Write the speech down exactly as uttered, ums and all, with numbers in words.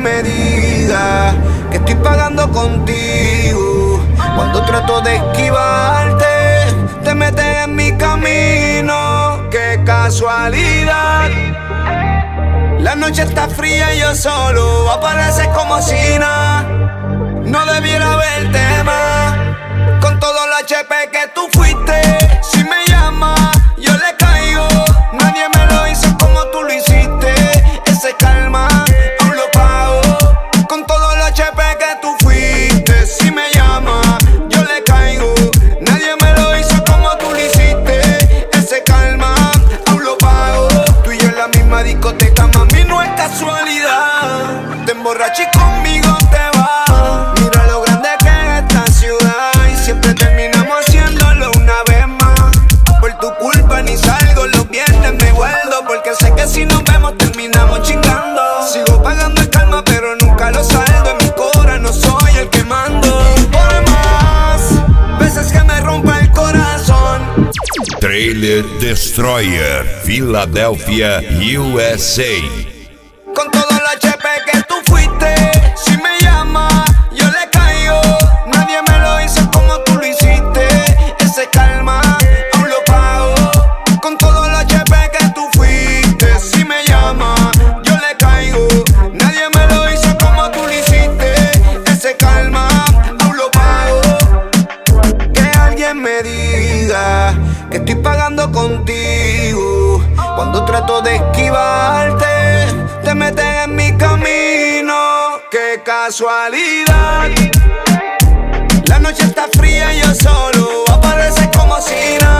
me diga que estoy pagando contigo. Cuando trato de esquivarte, te metes en mi camino. Qué casualidad. La noche está fría y yo solo apareces como si nada. No debiera verte más. Con todo el H P que tú fuiste, si me llamas, yo le caigo. Nadie me lo hizo como tú lo hiciste. Ese calma, aún lo pago. Con todo el H P que tú fuiste, si me llamas, yo le caigo. Nadie me lo hizo como tú lo hiciste. Ese calma, aún lo pago. Tú y yo en la misma discoteca, mami, no es casualidad. Te emborrachas y conmigo te vas. Mira lo grande que es esta ciudad y siempre terminamos haciéndolo una vez más. Por tu culpa ni salgo los viernes, me vuelvo porque sé que si nos vemos terminamos chingando. Sigo pagando el calma pero nunca lo saldo. En mi cora no soy el que mando. Por más veces que me rompa el corazón. Trailer Destroyer, Philadelphia, U S A. Con todo el H P que tú fuiste, si me llamas, yo le caigo. Nadie me lo hizo como tú lo hiciste. Ese calma, aún lo pago. Con todo el H P que tú fuiste, si me llamas, yo le caigo. Nadie me lo hizo como tú lo hiciste. Ese calma, aún lo pago. Que alguien me diga que estoy pagando contigo. Cuando trato de esquivarte, te metes en mi camino. Qué casualidad. La noche está fría y yo solo apareces como si nada.